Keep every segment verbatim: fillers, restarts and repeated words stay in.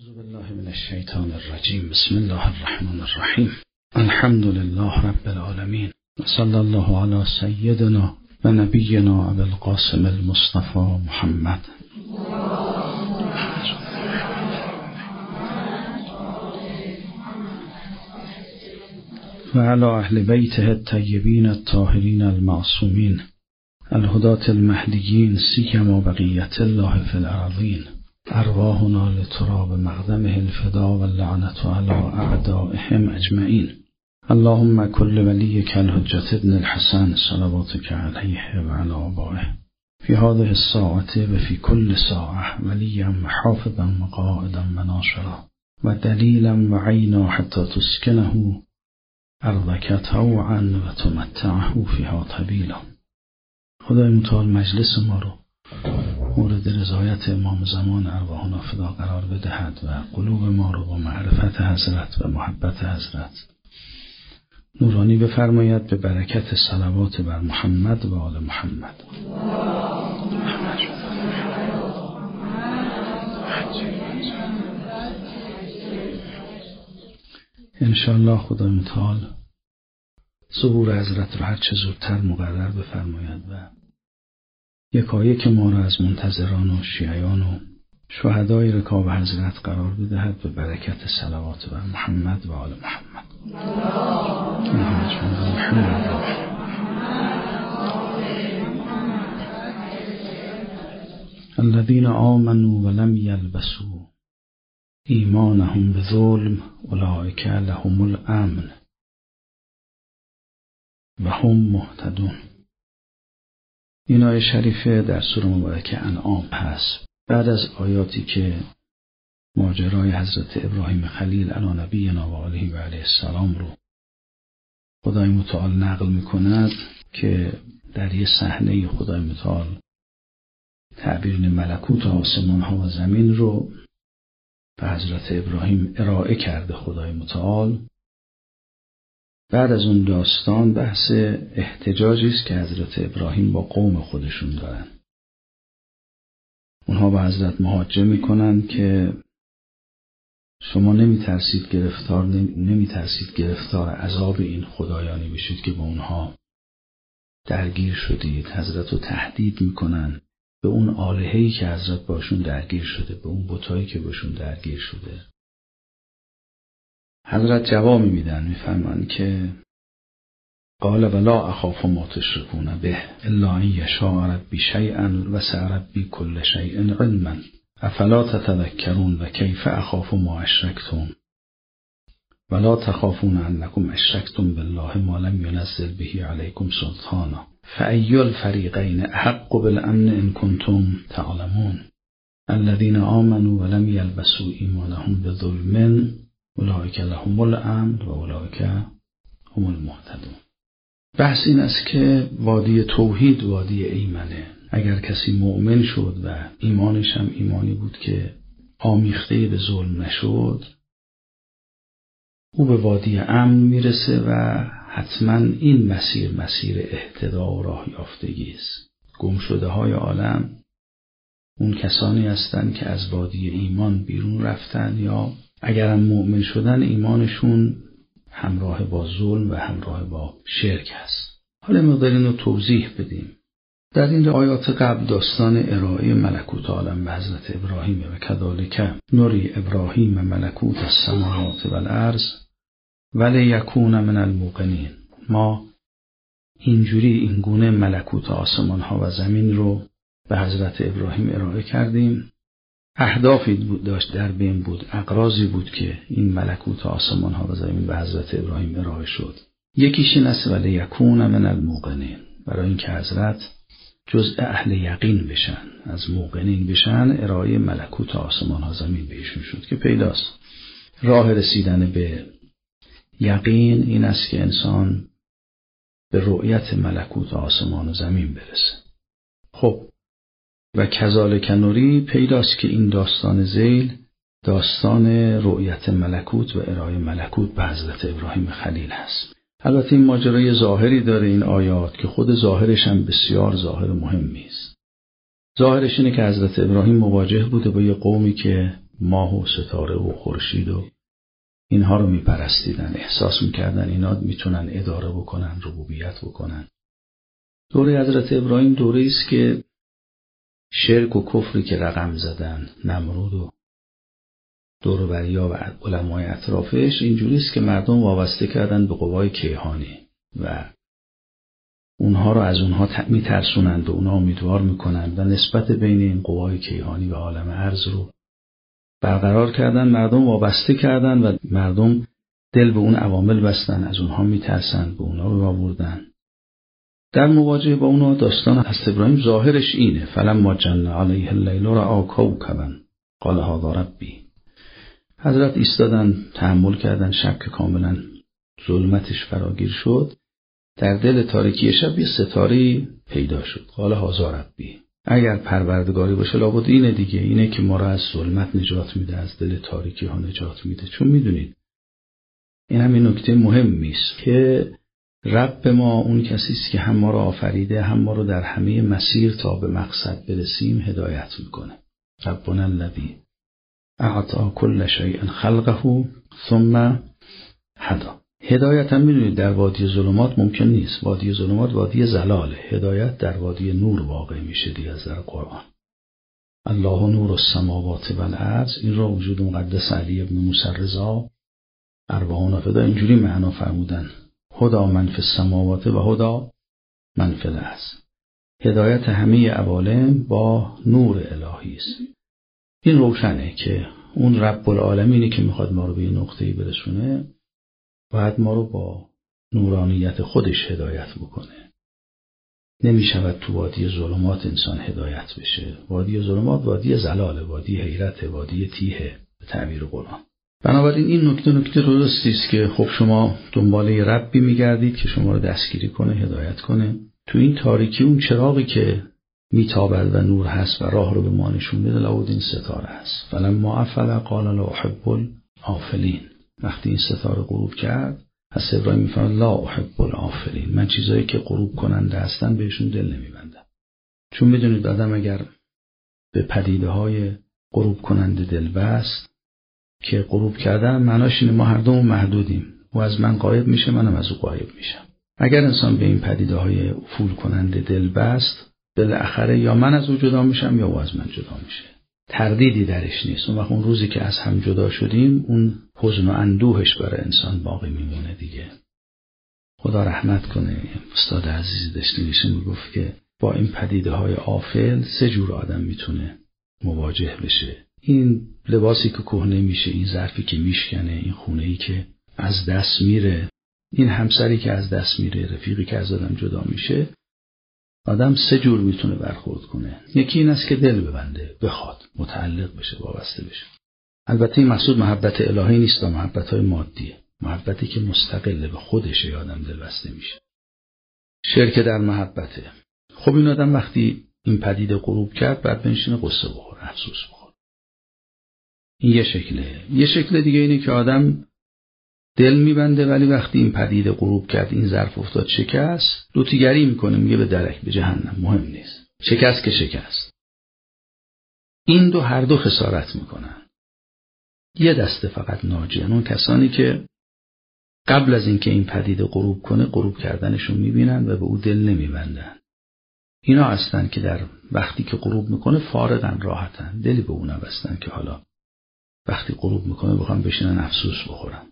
اعوذ بالله من الشیطان الرجیم. بسم الله الرحمن الرحیم. الحمد لله رب العالمین و صلی الله علی سیدنا و نبینا ابی القاسم المصطفى محمد و علی اهل بیته الطیبین الطاهرین المعصومین الهداة المهدیین سیما بقیة الله فی الارضین. ارواحنا لتراب مقدمه الفدا و اللعنة علی اعدائهم اجمعین. اللهم كل وليك الحجة ابن الحسن صلواتك عليه وعلى آبائه في هذه الساعة وفي كل ساعة وليا وحافظا وقائدا وناصرا ودليلا وعينا حتى تسكنه أرضك طوعا وتمتعه فيها طويلا. خدای متعال مجلس ما رو مورد رضایت امام زمان ارواحنا فدا قرار بدهد و قلوب ما رو با معرفت حضرت و محبت حضرت نورانی بفرماید به برکت صلوات بر محمد و آل محمد. انشاءالله خدای متعال ظهور حضرت رو هر چه زودتر مقرر بفرماید و یکایک ما را از منتظران و شیعیان و شهدای رکاب حضرت قرار بدهد به برکت صلوات بر محمد و آل محمد. الذين آمنوا ولم يلبسوا ایمانهم بظلم اولئک لهم الامن و هم مهتدون. این آیه شریفه در سوره مبارکه انعام هست. بعد از آیاتی که ماجرای حضرت ابراهیم خلیل علی نبینا و آله و علیه السلام رو خدای متعال نقل میکند که در یه صحنه خدای متعال تعبیر ملکوت آسمان ها و زمین رو به حضرت ابراهیم ارائه کرده خدای متعال. بعد از اون داستان بحث احتجاجی است که حضرت ابراهیم با قوم خودشون دارن. اونها به حضرت محاجه میکنن که شما نمی ترسید گرفتار نمی ترسید گرفتار عذاب این خدایانی بشید که با اونها درگیر شدید. حضرت رو تهدید میکنن به اون آلهه‌ای که حضرت باشون درگیر شده، به اون بتایی که باشون درگیر شده. حضرت جواب میدن، میفرمان که قال ولا اخاف ما تشركون به الا ان یشاء ربی شیئا وسع ربی کل شیء علما افلا تتذکرون و کیف اخاف ما اشرکتم ولا تخافون انکم اشرکتم بالله ما لم ينزل به علیکم سلطانا فأی الفریقین احق بالامن ان کنتم تعلمون الذين آمنوا ولم يلبسوا ایمانهم بظلم اولئک لهم الامن و اولئک هم المهتدون. بحث این است که وادی توحید وادی ایمنه. اگر کسی مؤمن شد و ایمانش هم ایمانی بود که آمیخته به ظلم نشد، او به وادی امن میرسه و حتما این مسیر مسیر اهتدا و راه یافتگی است. گم شده های عالم اون کسانی هستند که از وادی ایمان بیرون رفتن یا اگرم مؤمن شدن ایمانشون همراه با ظلم و همراه با شرک هست. حالا ما داریم رو توضیح بدیم. در این آیات قبل داستان ارائه ملکوت عالم به حضرت ابراهیم و کذالک نری ابراهیم ملکوت السماوات والارض ولیکون من الموقنین. ما اینجوری اینگونه ملکوت آسمان ها و زمین رو به حضرت ابراهیم ارائه کردیم. اهدافی بود داشت در بین بود، اغراضی بود که این ملکوت آسمان ها و زمین به حضرت ابراهیم ارائه شد. یکیش این است ولی یکون من الموقنین، برای اینکه حضرت جزء اهل یقین بشن، از موقنین بشن، ارائه ملکوت آسمان ها زمین بهشون شد که پیداست. راه رسیدن به یقین این است که انسان به رؤیت ملکوت آسمان و زمین برسه. خب و کذالک نری پیداست که این داستان ذیل داستان رؤیت ملکوت و ارائه ملکوت به حضرت ابراهیم خلیل هست. البته این ماجرای ظاهری داره این آیات که خود ظاهرش هم بسیار ظاهر مهمی است. ظاهرش اینه که حضرت ابراهیم مواجه بوده با یه قومی که ماه و ستاره و خورشید و اینها رو میپرستیدن، احساس میکردن اینا میتونن اداره بکنن، ربوبیت بکنن. دوره حضرت ابراهیم دوره است که شرک و کفری که رقم زدن، نمرود و دور و بریا و علمای اطرافش، اینجوری است که مردم وابسته کردن به قوای کیهانی و اونها رو از اونها میترسونن، به اونها امیدوار میکنن و نسبت بین این قوای کیهانی و عالم ارض رو برقرار کردن، مردم وابسته کردن و مردم دل به اون عوامل بستن، از اونها میترسن، به اونها رو آوردن. در مواجهه با اونها داستان حضرت ابراهیم ظاهرش اینه: فلما جن علیه اللیل رأى کوکبا قال هذا ربی. حضرت ایستادن، تحمل کردن، شب که کاملا ظلمتش فراگیر شد، در دل تاریکی شب یه ستاره پیدا شد. قال هذا ربی. اگر پروردگاری باشه لابد اینه دیگه، اینه که ما را از ظلمت نجات میده، از دل تاریکی ها نجات میده. چون میدونید این همین نکته مهمی است که رب ما اون کسی است که هم ما را آفریده، هم ما را در همه مسیر تا به مقصد برسیم هدایت میکنه. ربنا الذی اعطى كل شیء خلقه ثم هدی. هدایت هم میدونید در وادی ظلمات ممکن نیست. وادی ظلمات وادی ضلاله. هدایت در وادی نور واقع میشه دیگه از در قرآن. الله نور السماوات والارض. این را وجود مقدس علی ابن موسی رضا اربعون فدا اینجوری معنا فرمودن: هدا من فی السماوات و هدا من فی الارض. هدایت همه عوالم با نور الهی است. این روشنه که اون رب العالمینی که میخواد ما رو به این نقطه‌ای برسونه باید ما رو با نورانیت خودش هدایت بکنه. نمیشود تو وادی ظلمات انسان هدایت بشه. وادی ظلمات وادی ضلاله، وادی حیرت، وادی تیه به تعبیر قرآن. بنابراین این نکته نکته درستی است که خب شما دنبال یه ربی میگردید که شما رو دستگیری کنه، هدایت کنه. تو این تاریکی اون چراغی که میتابد و نور هست و راه رو به ما نشون بده لابد این ستاره هست. فلما افل قال لا احب الآفلین. وقتی این ستاره غروب کرد، حضرت ابراهیم میفرماد لا احب الآفلین. من چیزایی که غروب کننده هستن بهشون دل نمیبندم. چون میدونید آدم اگر به پدیده های غروب کننده دل بست، که غروب کردن معناش اینه ما هر دوم محدودیم، و از من غایب میشه، منم از او غایب میشم. اگر انسان به این پدیده های افول کننده دل بست، بالاخره یا من از او جدا میشم یا او از من جدا میشه. تردیدی درش نیست. اون وقت اون روزی که از هم جدا شدیم اون حزن و اندوهش برای انسان باقی میمونه دیگه. خدا رحمت کنه. استاد عزیز دشتینیشه میگفت که با این پدیده های آفل سه جور آدم میتونه مواجه بشه: این لباسی که کهنه میشه، این ظرفی که میشکنه، این خونه‌ای که از دست میره، این همسری که از دست میره، رفیقی که از آدم جدا میشه. آدم سه جور میتونه برخورد کنه. یکی این است که دل ببنده، بخواد، متعلق بشه، وابسته بشه. البته این مقصود محبت الهی نیست، محبت‌های مادیه. محبتی که مستقل به خودشه آدم دل بسته میشه. شرک در محبته. خب این آدم وقتی این پدیده غروب کرد بعد بنشینه قصه بخوره، افسوس بخوره. این یه شکله. یه شکل دیگه اینه که آدم دل میبنده ولی وقتی این پدیده غروب کرد، این ظرف افتاد شکست، لطیگری میکنه، میگه به درک، به جهنم، مهم نیست. شکست که شکست. این دو هر دو خسارت میکنن. یه دسته فقط ناجیان، اون کسانی که قبل از اینکه این پدیده غروب کنه غروب کردنشون میبینن و به او دل نمیبندن. اینا هستن که در وقتی که غروب میکنه فارغن، راحتن، دلی به اون نبستن که حالا وقتی غروب میکنه بخوام بشینن افسوس بخورن.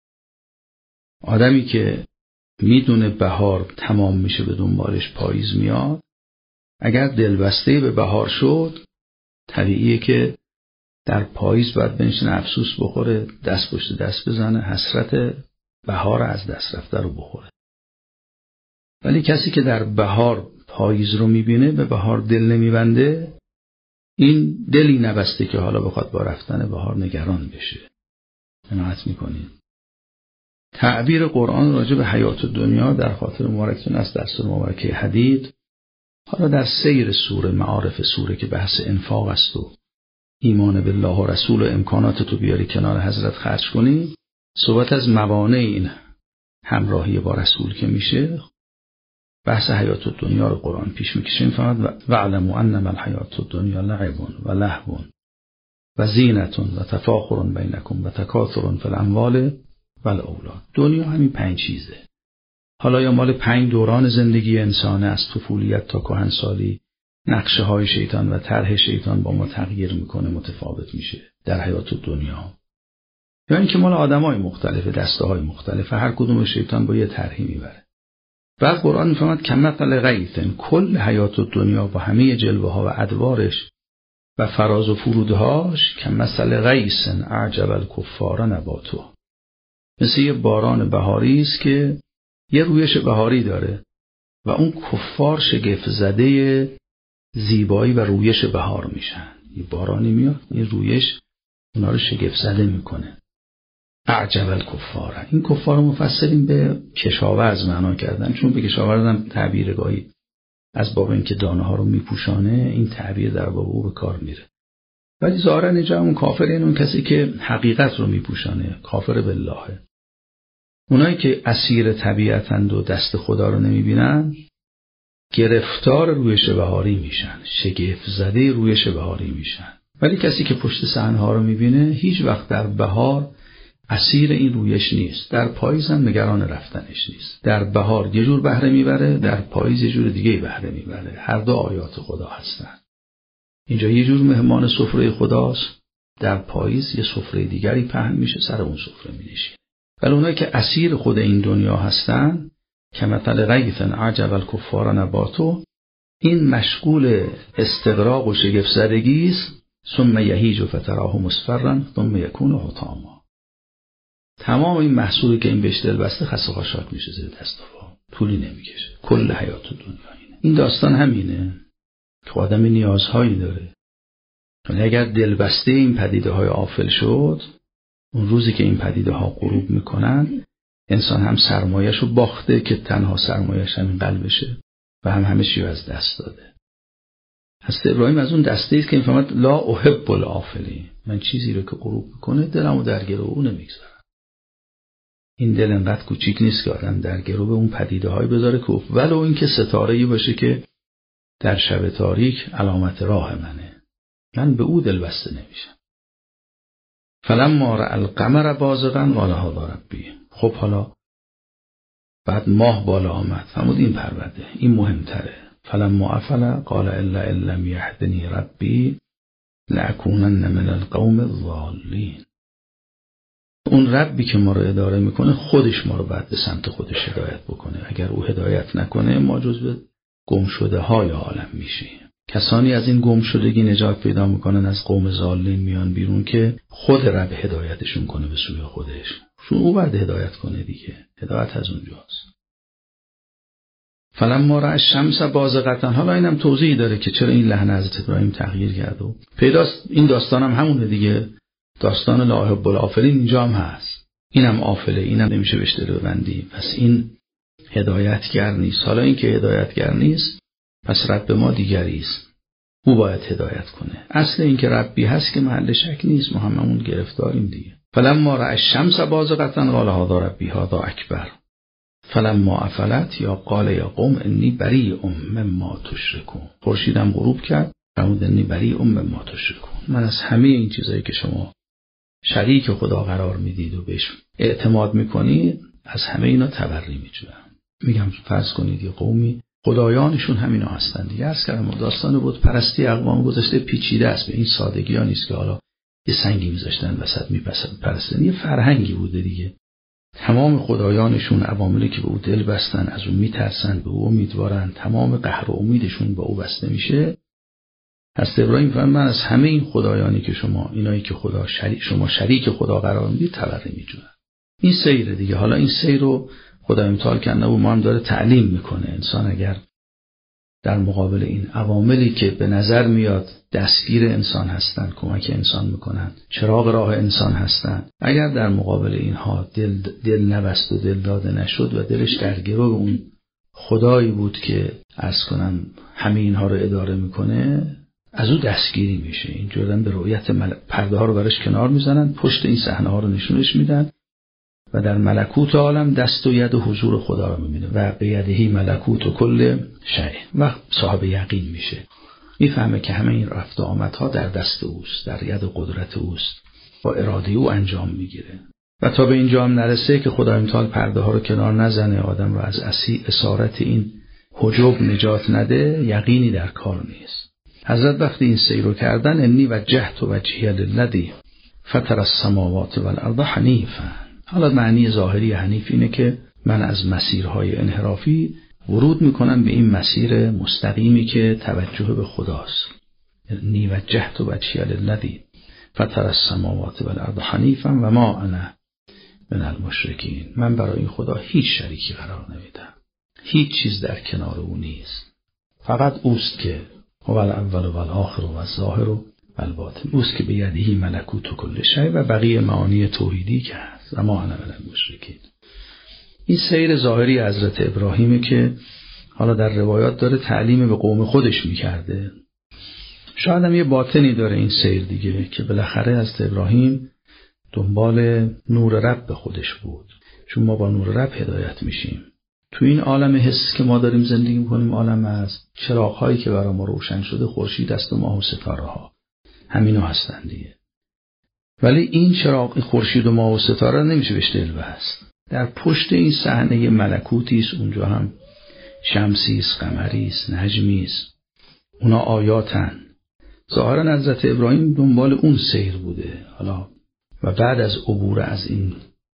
آدمی که میدونه بهار تمام میشه به دنبالش پاییز میاد، اگر دلبسته به بهار شد طبیعیه که در پاییز باید بنشینه افسوس بخوره، دست پشت دست بزنه، حسرت بهار از دست رفته رو بخوره. ولی کسی که در بهار پاییز رو میبینه به بهار دل نمیبنده، این دلی نبسته که حالا بخواد با رفتن بهار نگران بشه. عنایت میکنید. تعبیر قرآن راجع به حیات دنیا در خاطر مبارکتون است در سوره مبارکه حدید. حالا در سیر سوره معارف سوره که بحث انفاق است و ایمان بالله و رسول و امکانات تو بیاری کنار حضرت خرج کنی، صحبت از موانع این همراهی با رسول که میشه، بحث حیات دنیا رو قرآن پیش میکشه. این فرمود و علموا انما الحیات الدنیا لعب و لهو و زینتون و تفاخر بینکم و تکاثر فی الاموال و الاولاد. دنیا همین پنج چیزه. حالا یا مال پنج دوران زندگی انسانه، از طفولیت تا کهنسالی، نقشه های شیطان و طرح شیطان با ما تغییر میکنه، متفاوت میشه در حیات دنیا. یا اینکه مال آدمای مختلفه، دسته های مختلفه، هر کدوم شیطان با یه طرحی میبره. بعد قرآن میفهمد کمثل غیث، کل حیات دنیا با همه جلوه ها و ادوارش و فراز و فرودهاش، کمثل غیث اعجب الکفار نباتو، مثل یه باران بهاری است که یه رویش بهاری داره و اون کفار شگفت زده زیبایی و رویش بهار میشن. یه بارانی میاد، یه رویش اونا رو شگفت زده میکنه. اعجب الکفار، این کفار مفسرین به کشاورز معنا کردن، چون به کشاورز هم تعبیر گاهی از باب اینکه دانه ها رو میپوشانه، این تعبیر در باب او به کار میره. ولی ظاهرا اینجا اون کافر، یعنی اون کسی که حقیقت رو میپوشانه، کافر بالله. اونایی که اسیر طبیعتند و دست خدا رو نمیبینن، گرفتار رویش بهاری میشن، شگفت زده رویش بهاری میشن. ولی کسی که پشت صحنه‌ها رو میبینه، هیچ وقت در بهار اسیر این رویش نیست، در پاییز هم نگران رفتنش نیست. در بهار یه جور بهره میبره، در پاییز یه جور دیگه بهره میبره. هر دو آیات خدا هستن. اینجا یه جور مهمان سفره خداست، در پاییز یه سفره دیگری پهن میشه، سر اون سفره مینشینه. ولی اونایی که اسیر خود این دنیا هستن، کمثل غیث اعجب الکفار نباتو، این مشغول استغراق و شگفت زدگی است. ثم یهیج فتراه مصفرا ثم یکون حطاما. تمام این محصولی که این بهش دل بسته خسته خاشاک میشه زیر دست و پا، طولی نمیکشه. کل حیات دنیا اینه. این داستان همینه که آدم نیازهایی داره. ولی اگر دل بسته این پدیده های آفل شد، اون روزی که این پدیده ها غروب میکنن، انسان هم سرمایه‌شو باخته که تنها سرمایه‌ش همین قلبشه و هم همه چیو از دست داده. حضرت ابراهیم از اون دسته است که میفهمد لا احب الافلین، من چیزی رو که غروب میکنه دلمو در گرو اون نمیگذارم. این دل انقدر کوچیک نیست که آدم در گرو به اون پدیده های بذاره که ولو این که ستاره‌ای باشه که در شب تاریک علامت راه منه، من به او دل بسته نمیشم. فلما رأى القمر بازغا قال هذا ربی. خب حالا بعد ماه بالا آمد، فرمود این پرورده، این مهمتره. فلما افل قال الا ان لم يهدني ربی لاکونن من القوم الضالین. اون ربی که ما رو اداره میکنه، خودش ما رو بعد به سمت خودش هدایت بکنه. اگر او هدایت نکنه، ما جزو گم شده های عالم میشیم. کسانی از این گم شدگی نجات پیدا میکنن، از قوم ضالین میان بیرون که خود رب هدایتشون کنه به سوی خودش. چون او بعد هدایت کنه دیگه، هدایت از اونجاست. فلما رأى الشمس بازغة، حالا اینم توضیح داره که چرا این لحن حضرت ابراهیم تغییر کرد و پیداست. این داستان هم همونه دیگه، داستان لا احب الافلین اینجا هم هست. اینم آفله، اینم نمیشه بهش دل ببندی. پس این هدایتگر نیست. حالا این که هدایتگر نیست، پس رب ما دیگری است، او باید هدایت کنه. اصل این که ربی هست که محل شک نیست، ما هممون گرفتاریم دیگه. فلما رأى الشمس بازغة قال هذا ربی هذا اکبر فلما افلت یا قال یا قوم انی بریء مما تشرکون. خورشیدم غروب کرد، فرمود انی بریء مما تشرکون، من از همه این چیزایی که شما شریک خدا قرار میدید و بهش اعتماد میکنید، از همه اینا تبری میجویم. میگم فرض کنید یه قومی خدایانشون همینا هستن دیگه. عرض کردم داستان بود پرستی اقوام گذشته پیچیده است، به این سادگی ها نیست که حالا یه سنگی میذاشتن وسط میپرستن. یه فرهنگی بوده دیگه. تمام خدایانشون عواملی که به او دل بستن، از اون میترسن، به او امیدوارن، تمام قهر و امیدشون با او بسته میشه. حضرت ابراهیم فرمود من از همه این خدایانی که شما اینایی که خدا شریک شما شریک خدا قرار میدید تبری میجوین. این سیر دیگه. حالا این سیر رو خدا امتحان کنه و ما هم داره تعلیم میکنه. انسان اگر در مقابل این عواملی که به نظر میاد دستگیر انسان هستن، کمک انسان میکنن، چراغ راه انسان هستن، اگر در مقابل اینها دل دل نبست و دل داده نشد و دلش در گرو اون خدایی بود که عرض کنم همه اینها رو اداره میکنه، از او دستگیری میشه. اینجوری به رؤیت مل... پرده ها رو برش کنار میزنن، پشت این صحنه ها رو نشونش میدن و در ملکوت عالم دست و ید و حضور خدا رو میبینه و بیدهی ملکوت و کل شیء و صاحب یقین میشه. میفهمه که همه این رفت و آمدها در دست اوست، در ید قدرت اوست، با اراده او انجام میگیره. و تا به اینجا هم نرسه که خدای متعال پرده ها رو کنار نزنه، آدم رو از اسارت این حجب نجات نده، یقینی در کار نیست. حضرت وقتی این سیر رو کردن، انی وجهت وجهی للذی فطر السماوات والارض حنیفا. حالا معنی ظاهری حنیف اینه که من از مسیرهای انحرافی ورود میکنم به این مسیر مستقیمی که توجه به خداست. انی وجهت وجهی للذی فطر السماوات والارض حنیفا و ما انا من المشرکین. من برای این خدا هیچ شریکی قرار نمیدم، هیچ چیز در کنار او نیست، فقط اوست که هو الاول و الاخر و الظاهر و الباطن، اوست که به یده ملکوت کل شیء و بقیه معانی توحیدی که هست. و ما انا من المشرکین. این سیر ظاهری حضرت ابراهیمه که حالا در روایات داره تعلیم به قوم خودش میکرده. شاید هم یه باطنی داره این سیر دیگه، که بالاخره حضرت ابراهیم دنبال نور رب به خودش بود، چون ما با نور رب هدایت میشیم. تو این عالم حس که ما داریم زندگی میکنیم، عالم از چراغ‌هایی که برای ما روشن شده، خورشید است و ماه و ستاره ها، همینا هستن دیگه. ولی این چراغ خورشید و ماه و ستاره نمیشه بهش دل بست. در پشت این صحنه ملکوتی است، اونجا هم شمسی است، قمری است، نجمی است، اونا آیاتن. ظاهرا حضرت ابراهیم دنبال اون سیر بوده. حالا و بعد از عبور از این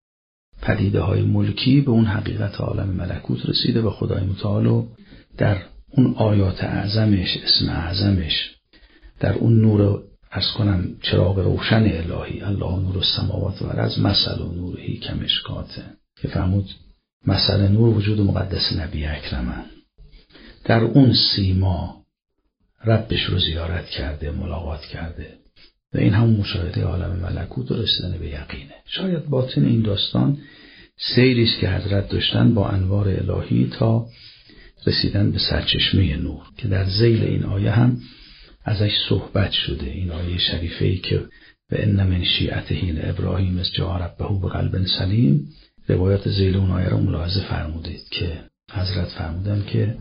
پدیده های ملکی به اون حقیقت عالم ملکوت رسیده و خدای متعال در اون آیات اعظمش، اسم اعظمش، در اون نور از کنم چراغ روشن الهی، الله نور السماوات و الارض مثل نورهی کمشکاته، که فرمود مثل نور وجود مقدس نبی اکرمه. در اون سیما ربش رو زیارت کرده، ملاقات کرده و این هم مشاهده عالم ملکوت و رسیدن به یقینه. شاید باطن این داستان سیری است که حضرت داشتن با انوار الهی تا رسیدن به سرچشمه نور، که در ذیل این آیه هم ازش صحبت شده. این آیه شریفه‌ای که و ان من شیعته ابراهیم از جاء ربه بقلب سلیم، روایات ذیل اون آیه رو ملاحظه فرمودید که حضرت فرمودن که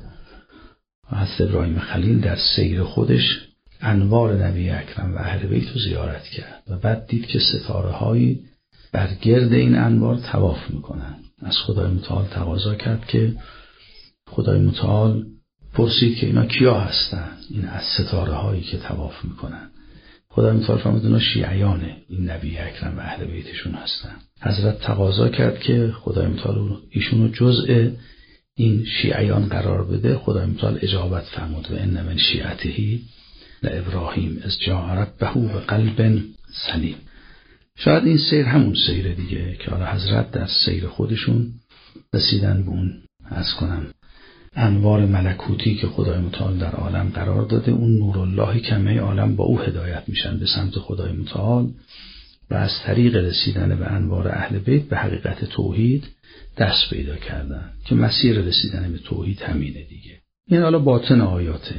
حضرت ابراهیم خلیل در سیر خودش انوار نبی اکرم و اهل بیت رو زیارت کرد و بعد دید که ستاره هایی بر گرد این انوار طواف میکنن. از خدای متعال تقاضا کرد که خدای متعال پرسید که اینا کیا هستن، این از ستاره هایی که طواف میکنن. خدای متعال فرمود اینا شیعیانه، این نبی اکرم و اهل بیتشون هستن. حضرت تقاضا کرد که خدای متعال ایشونو جزء این شیعیان قرار بده. خدای متعال اجابت فرمود و ان من شیعته لابراهیم از جاء ربه بقلب سلیم. شاید این سیر همون سیر دیگه که حالا حضرت در سیر خودشون رسیدن به اون از کنم انوار ملکوتی که خدای متعال در عالم قرار داده، اون نور اللهی که همه عالم با او هدایت میشن به سمت خدای متعال و از طریق رسیدن به انوار اهل بیت به حقیقت توحید دست پیدا کردن، که مسیر رسیدن به توحید همینه دیگه. این حالا باطن آیاته.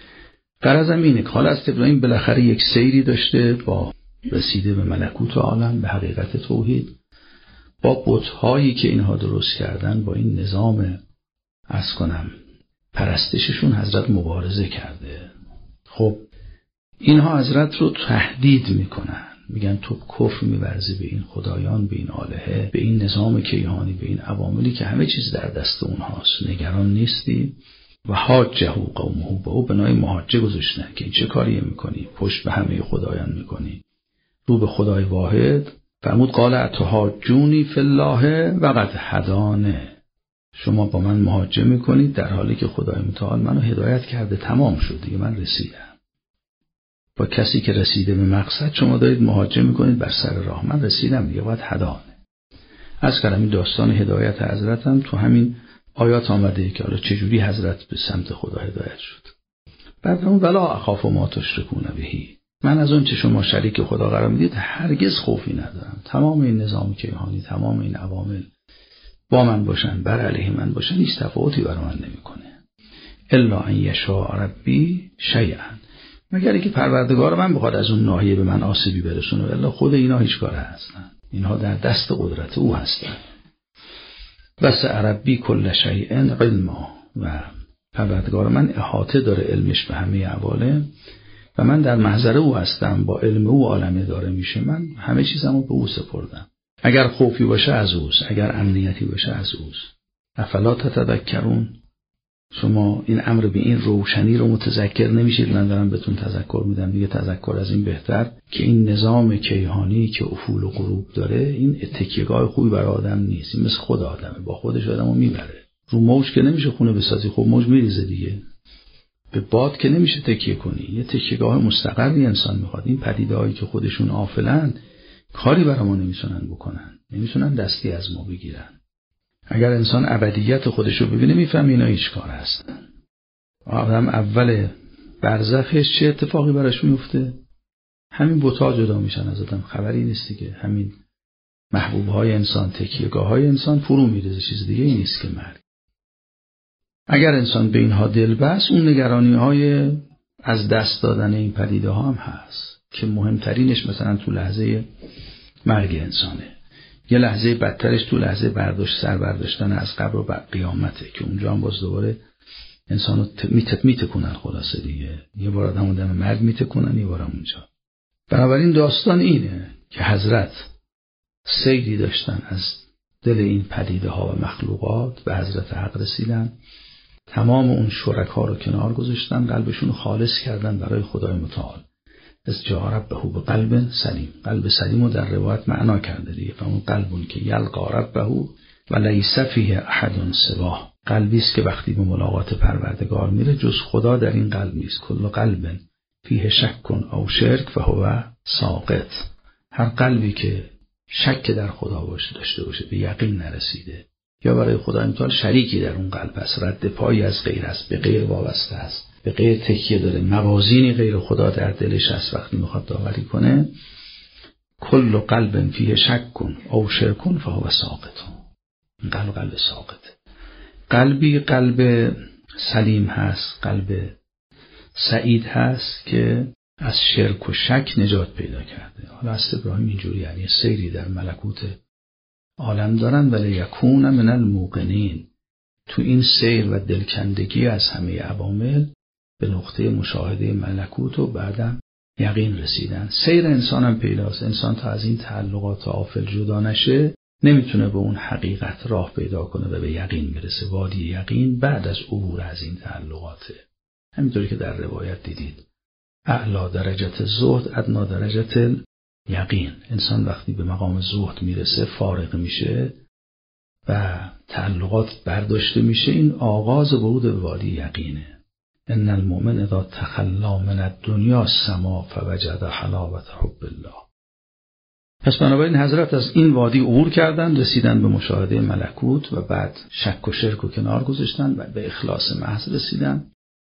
غرضم اینه که حالا از ابراهیم بالاخره یک سیری داشته با رسیده به ملکوت عالم، به حقیقت توحید، با بت‌هایی که اینها درست کردن، با این نظام از کنم پرستششون حضرت مبارزه کرده. خب اینها حضرت رو تهدید میکنن، میگن تو کفر می‌ورزی به این خدایان، به این آلهه، به این نظام کیهانی، به این عواملی که همه چیز در دست اونهاست، نگران نیستی؟ و حاجه قومه، با او بنای محاجه گذاشتن که این چه کاریه میکنی، پشت به همه خدایان میکنی، رو به خدای واحد. فرمود قال اتحاجونی فی الله و قد هدانه، شما با من محاجه میکنید در حالی که خدای متعال منو هدایت کرده، تمام شد دیگه، من رسیدم. با کسی که رسیده به مقصد شما دارید محاجه میکنید بر سر راه، من رسیدم دیگه، باید هدانه. از کلمه داستان هدایت حضرت هم تو همین آیات آمده که حالا چجوری حضرت به سمت خدا هدایت شد. بعد اون ولا اخاف ما تشرکون بهی، من از اون چه شما شریک خدا قرار میدید هرگز خوفی ندارم. تمام این نظام کیهانی، تمام این عوامل با من باشن، بر علیه من باشن، هیچ تفاوتی برای من نمیکنه. الا ان یشاء ربی شیئا، مگر اینکه پروردگار من بخواد از اون ناحیه به من آسیبی برسونه، الا خود اینا هیچ کاره هستن، اینها در دست قدرت او هستن. وسع ربی کل شیء علما، و پروردگار من احاطه داره علمش به همه عوالم و من در محضر او هستم، با علم او عالمه داره میشه، من همه چیزمو به او سپردم. اگر خوفی باشه از اوست، اگر امنیتی باشه از اوست. افلا تتذکرون، شما این امر به این روشنی رو متذکر نمیشید؟ من دارم بهتون تذکر میدم دیگه. تذکر از این بهتر که این نظام کیهانی که افول و غروب داره، این تکیهگاه خوبی برای آدم نیست. این مثل خود آدمه، با خودش آدمو میبره. رو موج که نمیشه خونه بسازی، خب موج میریزه دیگه. به باد که نمیشه تکیه کنی. یه تکیهگاه مستقری انسان میخواد. این پدیده‌هایی که خودشون غافلن کاری برای ما نمیتونن بکنن، نمیتونن دستی از ما بگیرن. اگر انسان ابدیت خودش رو ببینه میفهمه اینا هیچ کار هستن. آدم اول برزخش چه اتفاقی براش میفته؟ همین بت‌ها جدا میشن از آدم، خبری نیست دیگه. همین محبوب‌های انسان، تکیهگاه‌های انسان فرو میریزه، چیز دیگه ای نیست که مرگ. اگر انسان به اینها دل بست، اون نگرانی‌های از دست دادن این پدیده ها هم هست که مهمترینش مثلا تو لحظه مرگ انسانه. یه لحظه بدترش تو لحظه برداشت سر برداشتن از قبر و قیامته که اونجا هم باز دوباره انسانو میت میتکنن. خلاصه دیگه یه بار آدمو دم مرگ میتکنن، یه بارم اونجا. بنابراین داستان اینه که حضرت سیری داشتن از دل این پدیده ها و مخلوقات، به حضرت حق رسیدن، تمام اون شرکا رو کنار گذاشتن، قلبشون رو خالص کردن برای خدای متعال. از جاء ربه به قلب سلیم. قلب سلیم رو در روایت معنا کرده دیگه. فهمون قلبون که یلقا ربه و لیس فیه احد سواه. قلبی است که وقتی به ملاقات پروردگار میره جز خدا در این قلب نیست. کل قلب فیه شک او شرک فهو ساقط. هر قلبی که شک در خدا باشه، داشته باشه، به یقین نرسیده، یا برای خدای متعال شریکی در اون قلب است، رد پایی از غیر است، به غیر وابسته است، به غیر تکیه داره، موازینی غیر خدا در دلش است، وقتی میخواد داوری کنه، کل قلب فیه شک او شرک فهو ساقط. این قلب قلب ساقط. قلبی قلب سلیم هست، قلب سعید هست که از شرک و شک نجات پیدا کرده. حالا است ابراهیم اینجوری، یعنی سیری در ملکوت عالم دارن، ولی یکون من الموقنین. تو این سیر و دلکندگی از همه عوامل به نقطه مشاهده ملکوت و بعدم یقین رسیدن. سیر انسان هم پیداست. انسان تا از این تعلقات غافل جدا نشه نمیتونه به اون حقیقت راه پیدا کنه و به یقین برسه. وادی یقین بعد از عبور از این تعلقاته. همینطوری که در روایت دیدید، اعلی درجت زهد ادنا درجت یقین. انسان وقتی به مقام زهد میرسه، فارغ میشه و تعلقات برداشته میشه، این آغاز ورود به وادی یقینه. ان المؤمن اذا تخلا من الدنیا سما فوجد حلاوت حب الله. پس بنابراین حضرت از این وادی عبور کردن، رسیدن به مشاهده ملکوت و بعد شک و شرک و کنار گذاشتن و به اخلاص محض رسیدن.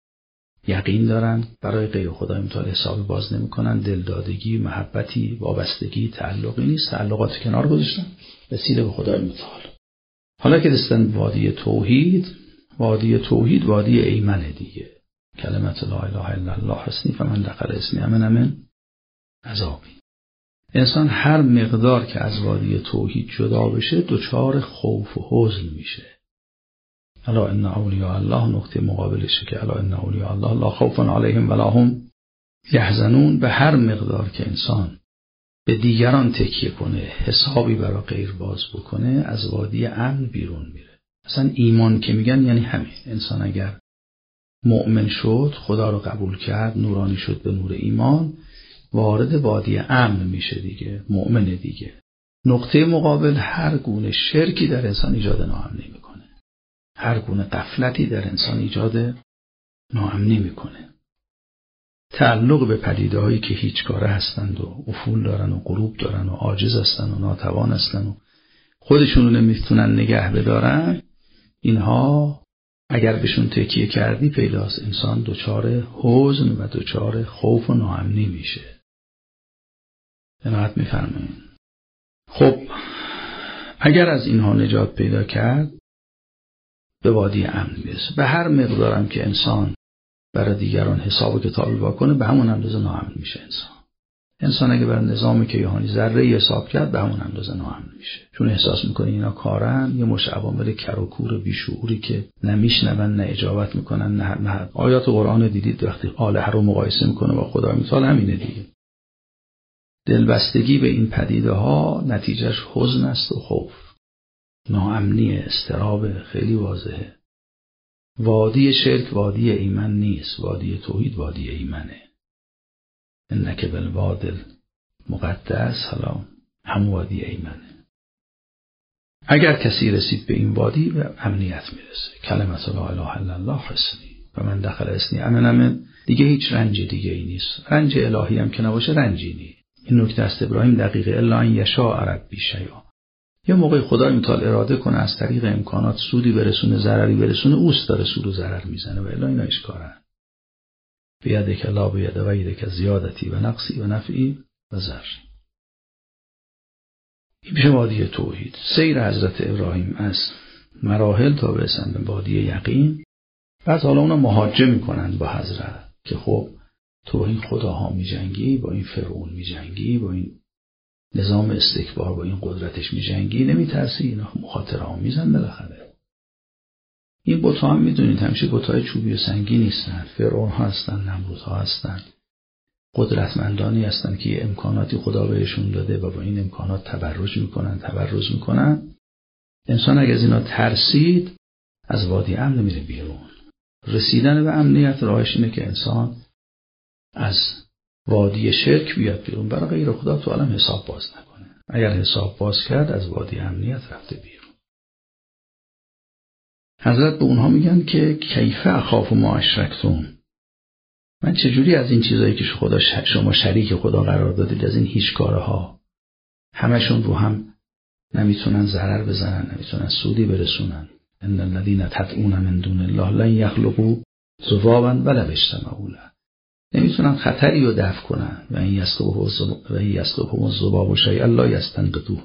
یقین دارن، برای غیر خدای متعال حساب باز نمی کنن. دلدادگی، محبتی، وابستگی، تعلقی نیست. تعلقات کنار گذاشتن، رسیده به خدای متعال. حالا که رسیدن وادی توحید، وادی توحید وادی ایمنه دیگه. کلمت لا اله الا الله حسنی فمن دخل اسمی امن من عذابی. انسان هر مقدار که از وادی توحید جدا بشه دچار خوف و حزن میشه. الا ان اولیاء الله، نقطه مقابلشه که الا ان اولیاء الله لا خوف علیهم ولا هم یحزنون. به هر مقدار که انسان به دیگران تکیه کنه، حسابی برای غیر باز بکنه، از وادی امن بیرون میره. اصلا ایمان که میگن یعنی همین. انسان اگر مؤمن شد، خدا رو قبول کرد، نورانی شد به نور ایمان، وارد وادی امن میشه دیگه، مؤمن دیگه. نقطه مقابل هر گونه شرکی در انسان ایجاد ناامنی میکنه. هر گونه غفلتی در انسان ایجاد ناامنی میکنه. تعلق به پدیده هایی که هیچ کاره هستند و افول دارن و غروب دارن و عاجز هستن و ناتوان هستن و خودشون رو نمیتونن نگه بدارن، اینها اگر بهشون تکیه کردی پیداست انسان دچار حزن و دچار خوف و ناامنی میشه. عنایت میفرمایید. خب اگر از اینها نجات پیدا کرد به وادی امن میرسه. به هر مقدارم که انسان برای دیگران حساب و کتاب واکنه، به همون اندازه ناامن میشه انسان. انسان اگه بر نظام کیهانی ذره حساب کرد به همون اندازه ناامن میشه، چون احساس میکنه اینا کارن، یه مش عوامل کر و کور بیشعوری که نه میشنون نه اجابت میکنن نه نه. آیات قرآن دیدید وقتی آلهه رو مقایسه میکنه با خدای متعال همینه دیگه. دلبستگی به این پدیده ها نتیجهش حزن است و خوف، ناامنی، اضطراب، خیلی واضحه. وادی شرک وادی ایمن نیست، وادی توحید وادی ایمنه. انک بالوادی المقدس، حالا هم وادی ایمنه. اگر کسی رسید به این وادی به امنیت میرسه. کلمت لا اله الا الله حسنی و من دخل حسنی امن، دیگه هیچ رنج دیگه ای نیست. رنج الهی هم که نباشه رنجی نیست. این نکته است ابراهیم دقیقه الا ان یشاء ربی شیئا. یه موقع خدای متعال اراده کنه از طریق امکانات سودی برسونه ضرری برسونه، اوست داره سود و ضرر میزنه و الا اینا اشکارن. بیادک لا بید ویدک زیادتی و نقصی و نفعی و ضر. این میشه وادی توحید. سیر حضرت ابراهیم از مراحل تا برسن به وادی یقین. بعد حالا اونا مهاجه میکنن با حضرت که خب تو این خداها میجنگی، با این فرعون میجنگی، با این نظام استکبار، با این قدرتش میجنگی، نمیترسی؟ اینا مخاطره ها میزن بالاخره. این بت‌ها هم میدونید همیشه بت‌های چوبی و سنگی نیستن. فرعون ها هستن، نمرود ها هستن، قدرتمندانی هستن که یه امکاناتی خدا بهشون داده و با این امکانات تبرج میکنن، تبرز میکنن. انسان اگه از اینا ترسید از وادی امن میره بیرون. رسیدن به امنیت راهش اینه که انسان از وادی شرک بیاد بیرون، برای غیر خدا تو عالم حساب باز نکنه. اگر حساب باز کرد از وادی امنیت رفته بیرون. حضرت به اونها میگن که کیف اخاف ما اشرکتم، من چجوری از این چیزایی که خدا شما شریک خدا قرار دادید، از این هیچ کارها همشون رو هم نمیتونن ضرر بزنن، نمیتونن سودی برسونن. ان الذين تدعون من دون الله لن يخلقوا ذبابا ولو اجتمعوا له، نمیتونن خطری رو دفع کنن. و این یسلبهم الذباب شیئا لا یستنقذوه.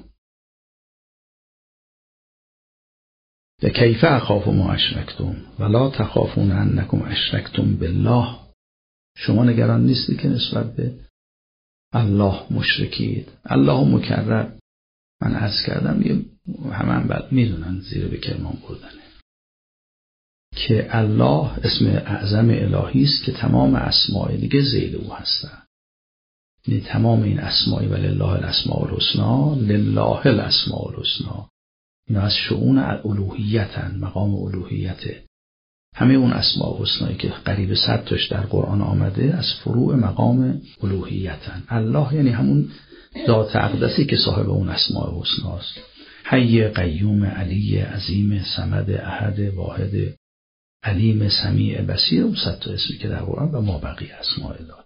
و کیف اخاف ما اشرکتم ولا تخافون انکم اشرکتم بالله، شما نگران نیستی که نسبت به الله مشرکید. الله مکرر من عرض کردم، یه همه هم بعد میدونن زیر به کرمان بردنه که الله اسم اعظم الهی است که تمام اسماء دیگه ذیل او هستن. یعنی تمام این اسماء و لله الاسماء الحسنی، لله الاسماء الحسنی، اینا از شؤون الوهیتن، مقام الوهیته. همه اون اسماء حسنایی که قریب صد تاش در قرآن آمده از فروع مقام الوهیتن. الله یعنی همون ذات اقدسی که صاحب اون اسماء حسناست. حی، قیوم، علی، عظیم، صمد، احد، واحد، علیم، سمیع، بصیر، اون صد تا اسمی که در قرآن و ما بقیه اسماء الله.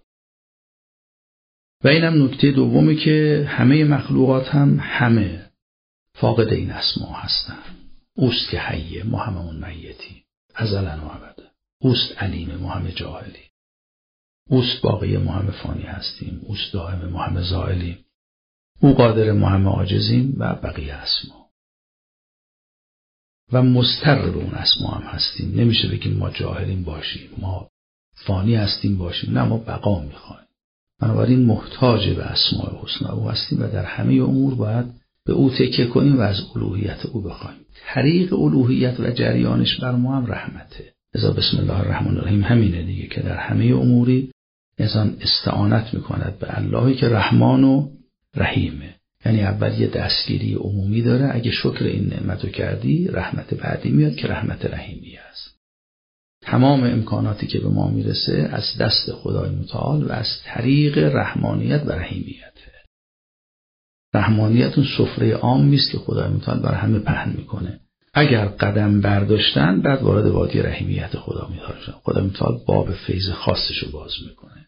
و اینم نکته دومی که همه مخلوقات هم همه فاقد این اسماء هستن. اوست که حیه، ما هممون میتی ازلا و ابدا. اوست علیم، ما همه جاهلی. اوست باقی، ما همه فانی هستیم. اوست دائم، ما همه زائلیم. او قادر، ما همه عاجزیم و بقیه اسما. و مستقر اون اسما هم هستیم. نمیشه بگیم ما جاهلیم باشیم، ما فانی هستیم باشیم، نه، ما بقا میخوایم. بنابراین محتاج به اسماء حسنا او هستیم و در همه امور باید به او تکیه کنیم و از الوهیت او بخوایم. طریق الوهیت و جریانش بر ما هم رحمته. لذا بسم الله الرحمن الرحیم همینه دیگه که در همه اموری انسان استعانت میکند به اللهی که رحمان و رحیمه. یعنی اول یه دستگیری عمومی داره، اگه شکر این نعمتو کردی رحمت بعدی میاد که رحمت رحیمی است. تمام امکاناتی که به ما میرسه از دست خدای متعال و از طریق رحمانیت و رحیمیته. رحمانیت اون سفره عامی است که خدای متعال بر همه پهن میکنه. اگر قدم برداشتن بعد وارد وادی رحیمیت خدا میشن. خدای متعال باب فیض خاصشو باز میکنه.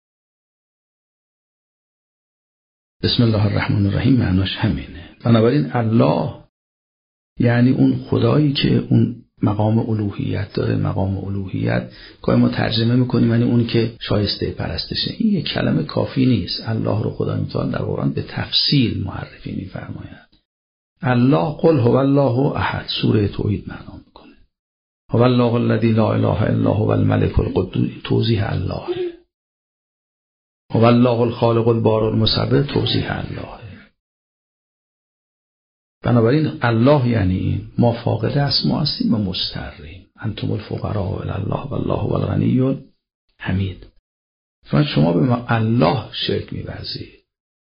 بسم الله الرحمن الرحیم معناش همینه. بنابراین الله یعنی اون خدایی که اون مقام الوهیت داره. مقام الوهیت که ما ترجمه میکنیم یعنی اون که شایسته پرستشه. این یک کلمه کافی نیست. الله رو خدای متعال در قرآن به تفصیل معرفی میفرماید. الله قل هو الله احد، سوره توحید معنا میکنه. هو الله الذی لا اله الا هو الملک القدوس، توضیح الله. هو الله الخالق البارئ المصور توضیح الله. بنابراین الله یعنی این ما فاقد اسما هستیم و مستقریم. انتم الفقراء الی الله والله هو الغنی الحمید. شما به الله شرک می‌ورزید،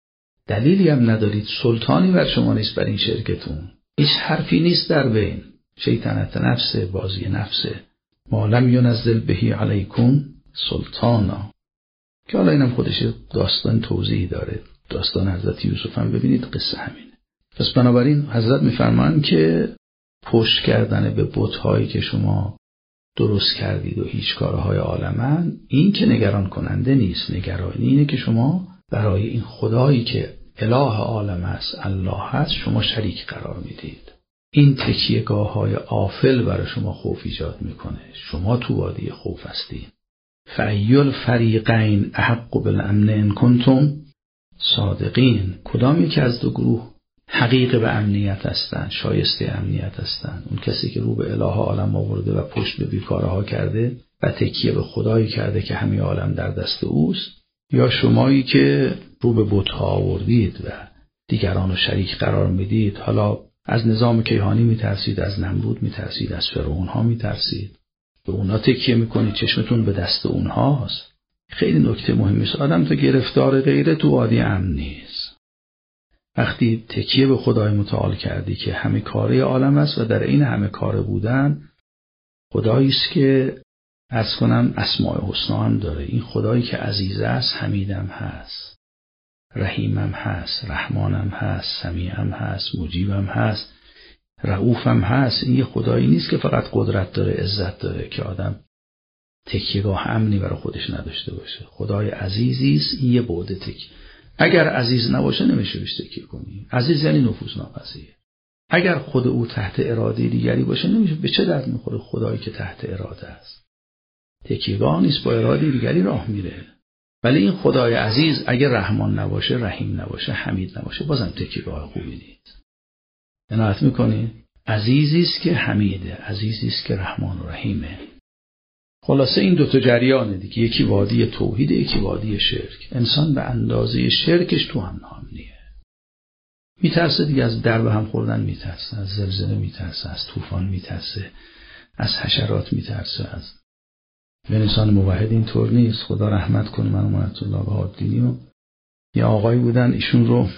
دلیلی هم ندارید، سلطانی بر شما نیست بر این شرکتون، هیچ حرفی نیست در بین، شیطنت نفسه، بازی نفسه. ما لم ینزل بهی علیکم سلطانا، که حالا اینم خودش داستان توضیحی داره. داستان حضرت یوسف هم ببینید قصه همینه. پس بنابراین حضرت میفرمایند که پشت کردن به بت‌هایی که شما درست کردید و هیچ کارهای عالمن، این که نگران کننده نیست. نگرانی اینه که شما برای این خدایی که اله عالم است، الله هست، شما شریک قرار میدید. این تکیهگاه‌های آفل برای شما خوف ایجاد میکنه. شما تو وادی خوف هستید. فأی الفریقین احق بالامن ان کنتم صادقین. کدام یکی از دو گروه حقیق به امنیت هستند، شایسته امنیت هستند؟ اون کسی که رو به اله عالم آورده و پشت به بیکارها کرده و تکیه به خدایی کرده که همه عالم در دست اوست، یا شمایی که رو به بت‌ها آوردید و دیگران رو شریک قرار میدید؟ حالا از نظام کیهانی میترسید، از نمرود میترسید، از فرعون ها میترسید، به اونا تکیه میکنید، چشمتون به دست اونهاست. خیلی نکته مهمی است. آدم تا گرفتار غیره تو وادی امن نیست. وقتی تکیه به خدای متعال کردی که همه کاره عالم است و در این همه کاره بودن خدایی است که عرض کنم اسماء الحسنا هم داره. این خدایی که عزیز است، حمیدم هست، رحیمم هست، رحمانم هست، سمیعم هست، مجیبم هست، رؤوفم هست. این یه خدایی نیست که فقط قدرت داره، عزت داره، که آدم تکیهگاه امنی برای خودش نداشته باشه. خدای عزیزی است. این یه بعد تکیه. اگر عزیز نباشه نمیشه بهش تکیه کنی. عزیز یعنی نفوذناپذیر. اگر خود او تحت اراده دیگری باشه نمیشه. به چه درد میخوره خدایی که تحت اراده است؟ تکیهگاه نیست، با اراده دیگری راه میره. ولی این خدای عزیز اگر رحمان نباشه، رحیم نباشه، حمید نباشه، بازم تکیهگاه خوبی نیست. عنایت میکنی؟ عزیزی است که حمیده، عزیزی است که رحمان و رحیمه. خلاصه این دوتا جریانه دیگه، یکی وادی توحید، یکی وادی شرک. انسان به اندازه شرکش تو هم نامنیه. میترسه دیگه، از درب هم خوردن میترسه، از زلزله میترسه، از طوفان میترسه، از حشرات میترسه. از به انسان موحد اینطور نیست. خدا رحمت کنه من آیت الله بهاءالدینی و یه آقایی بودن، ایشون رو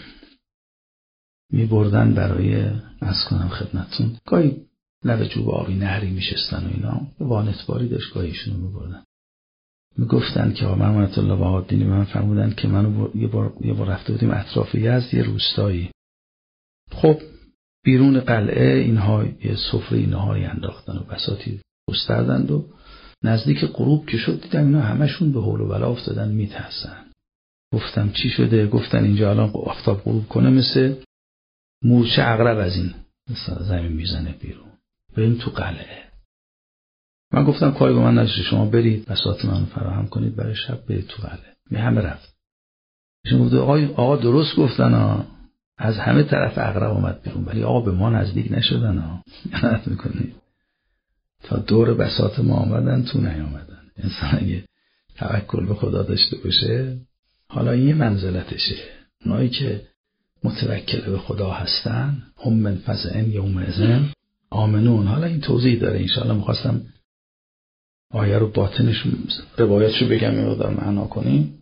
میبردن برای از کنم خدمتتون، گاهی لب جوب آبی نهری میشستن و اینا، وانتباری داشت، گاهی ایشون رو میبردن. میگفتن که آقا آیت الله بهاءالدینی من فرمودن که منو یه بار یه بار رفته بودیم اطراف یزد، یه روستایی. خب بیرون قلعه اینها یه سفره نهاری انداختن و بساطی گستردند و نزدیک غروب که شد دیدم اینا همشون به هول و بلا افتادن، میترسن. گفتم چی شده؟ گفتن اینجا الان آفتاب غروب کنه مثل مورچه عقرب از این مثلا زمین میزنه بیرون، بریم تو قلعه. من گفتم کاری با من نداشته، شما برید بساط منو فراهم کنید برای شب، برید تو قلعه. می همه رفت. ایشون گفت آقا آقا درست گفتن ها، از همه طرف عقرب اومد بیرون، ولی آقا به ما نزدیک نشدن ها. یادت میکنید تا دور بساط ما آمدن تو نیامدن. انسان اگه توکل به خدا داشته باشه، حالا این یه منزلتشه. اونایی که متوکل به خدا هستن هم من فزع یومئذ آمنون. حالا این توضیح داره انشاءالله. میخواستم آیه رو باطنش روایتشو بگم یه مقدار معنا کنیم.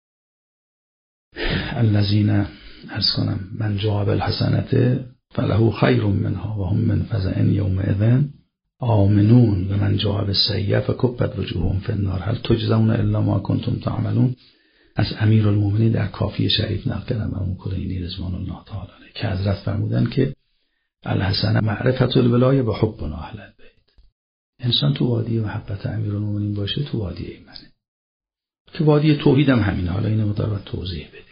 الذین عرض کنم من جاء بالحسنة فله خیر منها و هم من فزع یومئذ آمنون و من جاء بالسیئة فکبت وجوههم فی النار هل تجزون الا ما کنتم تعملون. از امیرالمومنین در کافی شریف نقل کردن ابو کلینی رضوان الله تعالی علیه که حضرت فرمودن که الحسن معرفت الولایه و حب اهل البیت. انسان تو وادی محبت امیرالمومنین باشه، تو وادی ایمنه. که وادی توحید هم همینه. حالا اینو مدار توضیح بدین.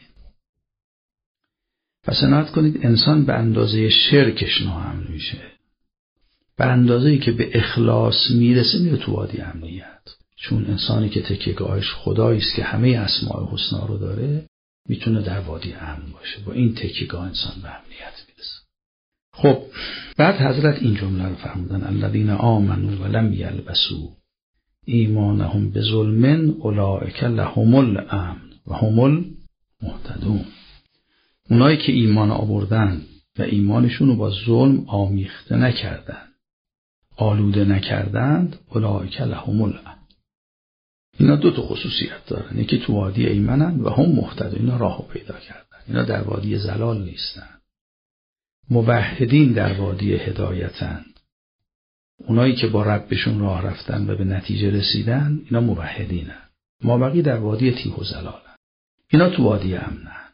پس عنایت کنید انسان به اندازه شرکش ناامن میشه، به اندازه‌ای که به اخلاص میرسه میره تو وادی امنیت. چون انسانی که تکیهگاهش خدایی است که همه اسماء الحسنا رو داره، میتونه در وادی امن باشه. با این تکیهگاه انسان به امنیت میرسه. خب بعد حضرت این جمله رو فرمودن الذین آمنوا ولم یلبسوا ایمانهم بظلم اولئک لهم الامن و هم المهتدون. اونایی که ایمان آوردن و ایمانشون رو با ظلم آمیخته نکردن، آلوده نکردند، اولئک لهم الامن. اینا دو تا خصوصیت دارن، یکی تو وادی ایمنن و هم مهتدون، اینا راهو پیدا کردن، اینا در وادی ضلال نیستن. موحدین در وادی هدایتند، اونایی که با ربشون راه رفتن و به نتیجه رسیدن، اینا موحدینن. مابقی در وادی تیه و ضلالن، اینا تو وادی امنن.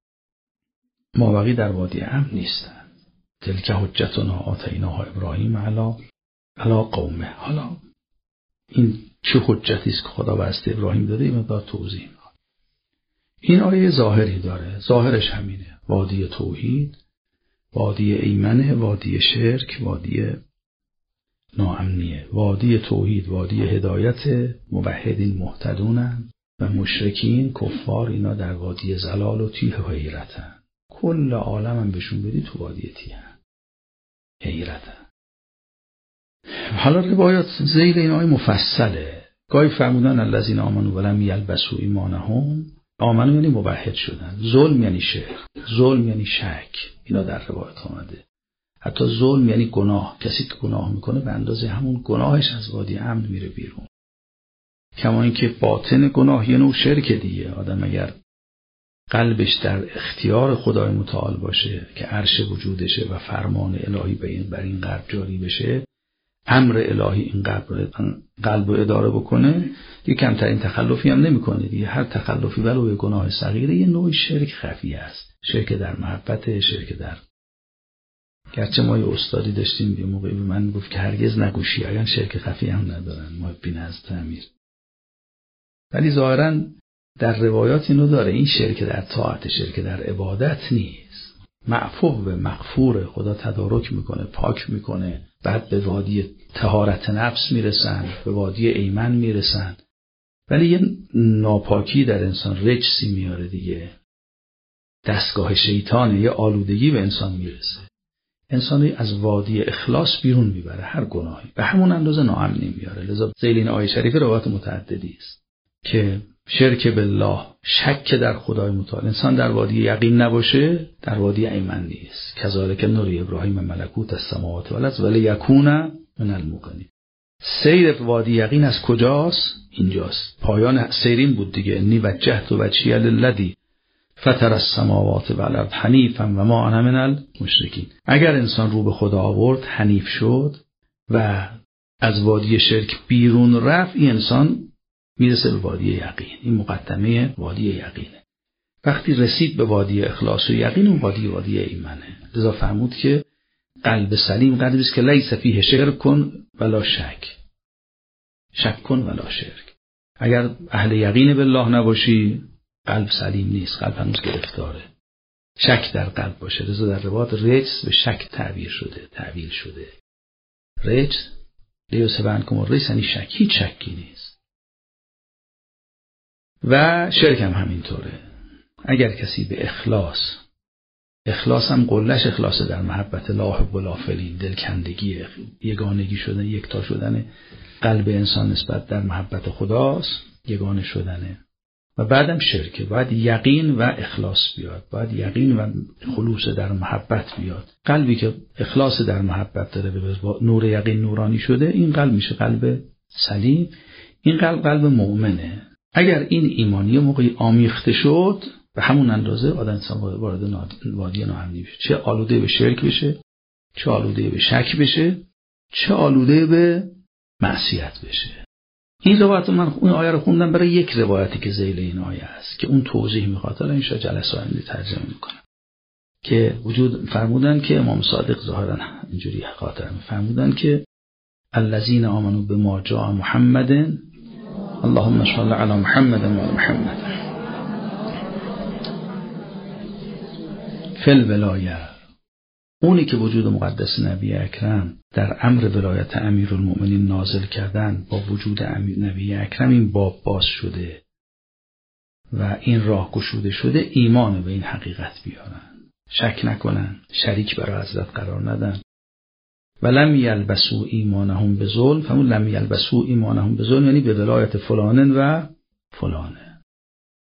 مابقی در وادی امن نیستن. تلک حجتنا آتیناها ابراهیم علی علی قومه. حالا این چه حجتی است که خدا واسه ابراهیم داده؟ این مقدار توضیح می‌کنه. این آیه ظاهری داره، ظاهرش همینه: وادی توحید، وادی ایمنه، وادی شرک، وادی ناامنیه. وادی توحید وادی هدایت، موحدین مهتدونن و مشرکین کفار اینا در وادی ضلال و تیه و حیرتن. کل عالم هم بهشون بدی تو وادی تیه حیرتن. حالا روایات ذیل این آیه مفصله. گاهی فرمودن الذین آمنوا ولم یلبسوا ایمانهم، آمنو یعنی موحد شدن، ظلم یعنی شرک، ظلم یعنی شک، اینا در روایت آمده. حتی ظلم یعنی گناه، کسی که گناه میکنه به اندازه همون گناهش از وادی امن میره بیرون. کما اینکه باطن گناه یه نوع شرک دیگه. آدم اگر قلبش در اختیار خدای متعال باشه که عرش وجودشه و فرمان الهی به این بر این قلب جاری بشه، امر الهی این قلب قلب رو اداره بکنه، یه کمترین تخلفی هم نمیکنه دیگه. هر تخلفی ولو یه گناه صغیره یه نوع شرک خفی است. شرک در محبت، شرک در، گرچه ما یه استادی داشتیم یه موقعی به من گفت که هرگز نگو شیعیان شرک خفی هم ندارن، محبین از تعمیر. ولی ظاهراً در روایات اینو داره، این شرک در طاعت، شرک در عبادت نیست. معفو به مغفور، خدا تدارک میکنه، پاک میکنه. بعد به وادی طهارت نفس میرسن، به وادی ایمن میرسن. ولی یه ناپاکی در انسان، رجسی میاره دیگه، دستگاه شیطانه، یه آلودگی به انسان میرسه. انسانی از وادی اخلاص بیرون میبره هر گناهی، به همون اندازه ناامنی میاره. لذا ذیل این آیه شریفه روایات متعددی است که شرک بالله، شک در خدای متعال، انسان در وادی یقین نباشه، در وادی ایمن نیست. کذالک نوری ابراهیم ملکوت السماوات والارض ولیکون من الموقنین. سیر وادی یقین از کجاست؟ اینجاست. پایان سیرین بود دیگه. انی وجهت وجهی للذی فطر السماوات والارض حنیفا و ما انا من المشرکین. اگر انسان رو به خدا آورد، حنیف شد و از وادی شرک بیرون رفت، این انسان میرسه به وادی یقین. این مقدمه وادی یقینه. وقتی رسید به وادی اخلاص و یقین، اون وادی وادی ایمنه. لذا فرمود که قلب سلیم قلبی است که لیس فیه شرک ولا شک، شک کن ولا شرک. اگر اهل یقین بالله نباشی، قلب سلیم نیست، قلب هنوز گرفتاره. شک در قلب باشه. لذا در روایات رجس به شک تعبیر شده، تعبیر شده. رجس لیوسف عنکم الرجس یعنی شک، هیچ شکی نیست. و شرک هم همینطوره. اگر کسی به اخلاص، اخلاص هم قلش اخلاص در محبت، لا احب الافلین، دلکندگی، یگانگی شدن، یکتا شدن قلب انسان نسبت در محبت خداست، یگانه شدنه. و بعدم شرکه. باید یقین و اخلاص بیاد، باید یقین و خلوص در محبت بیاد. قلبی که اخلاص در محبت داره، به نور یقین نورانی شده، این قلب میشه قلب سلیم. این قلب قلب مؤمنه. اگر این ایمانی موقعی آمیخته شد، به همون اندازه آدم انسان وارد وادی ناامنی بشه. چه آلوده به شرک بشه، چه آلوده به شک بشه، چه آلوده به معصیت بشه. این روایت من اون آیه رو خوندم برای یک روایتی که ذیل این آیه است که اون توضیح میخواد. الان ان شاء الله جلسه آینده ترجمه میکنم. که وجود فرمودن که امام صادق ظاهرا اینجوری خاطر فرمودن که الذین آمنوا بما جاء محمد اللهم صل علی محمد و علی محمد فی الولایه. اونی که وجود مقدس نبی اکرم در امر ولایت امیرالمؤمنین نازل کردن، با وجود نبی اکرم این باب باز شده و این راه گشوده شده، ایمان به این حقیقت بیارن، شک نکنن، شریک برای حضرت قرار ندن. ولم یلبسوا ایمانهم بظلم. همون لم یلبسوا ایمانهم بظلم یعنی به ولایت فلانن و فلانه.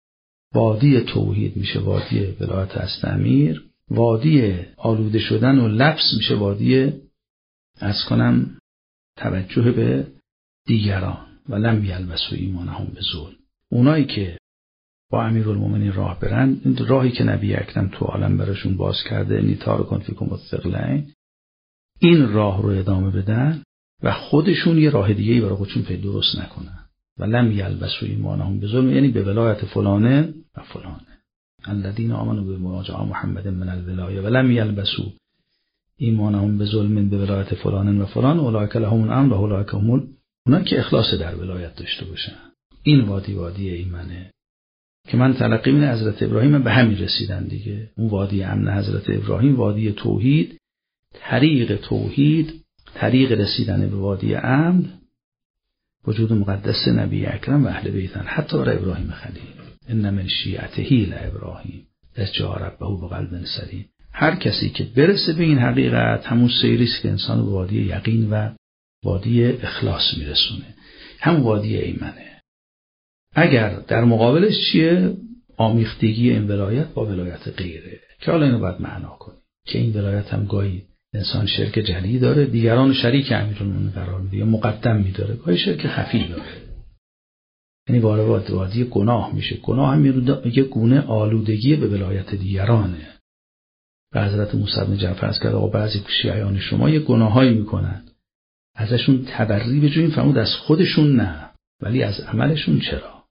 وادی توحید میشه وادی ولایت هست امیر، وادی آلوده شدن و لبس میشه وادی از کنم توجه به دیگران. و لم یلبسوا ایمانهم بظلم. اونایی که با امیرالمومنین راه برن، این راهی که نبی اکرم تو عالم براشون باز کرده، انی تارکون فیکم الثقلین، این راه رو ادامه بدن و خودشون یه راه دیگه‌ای برای خودشون پیدا درست نکنن. و لم یلبسوا ایمانهم بظلم یعنی به ولایت فلانه و فلانه. الذین آمنوا بما جاء محمد من الولایه و لم یلبسوا ایمانهم بظلم به ولایت فلان و فلان اولئک لهم الامن و اولئک هم اونا که اخلاص در ولایت داشته باشن. این وادی وادی ایمنه که من تلقی من حضرت ابراهیم به همین رسیدن دیگه. اون وادی امن حضرت ابراهیم وادی توحید، طریق توحید، طریق رسیدن به وادی امن، وجود مقدس نبی اکرم و اهل بیتن، حتی برای ابراهیم خلیل. ان من شیعته لابراهیم اذ جاء ربه بقلب سلیم. هر کسی که برسه به این حقیقت همون سیریست که انسان به وادی یقین و وادی اخلاص میرسونه، همون وادی ایمنه. اگر در مقابلش چیه؟ آمیختگی این ولایت با ولایت غیره، که حالا اینو باید معنا کنیم که این ولایت هم گاهی انسان شرک جلی داره، دیگران شریک امیرالمومنین قرار میده یا مقدم میداره، گاهی شرک خفی داره، یعنی وارد وادی گناه میشه. گناه هم یه گونه آلودگی به ولایت دیگرانه. و حضرت موسی بن جعفر از کرد آقا بعضی شیعیان شما یه گناهایی میکنن، ازشون تبری بجوین، فرمود از خودشون نه ولی از عملشون چرا.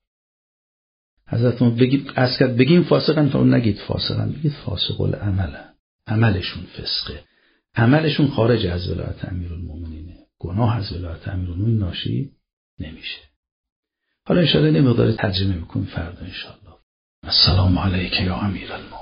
حضرت ما بگید از کرد بگیم فاسقن، فرمود نگید فاسقن، بگید فاسق العمل، عملشون فسقه، عملشون خارج از ولایت امیرالمومنینه. گناه از ولایت امیرالمومنین ناشی نمیشه. حالا ان شاء الله نمیداره ترجمه میکنیم فردا ان شاء الله. السلام علیک یا امیرالمومنین.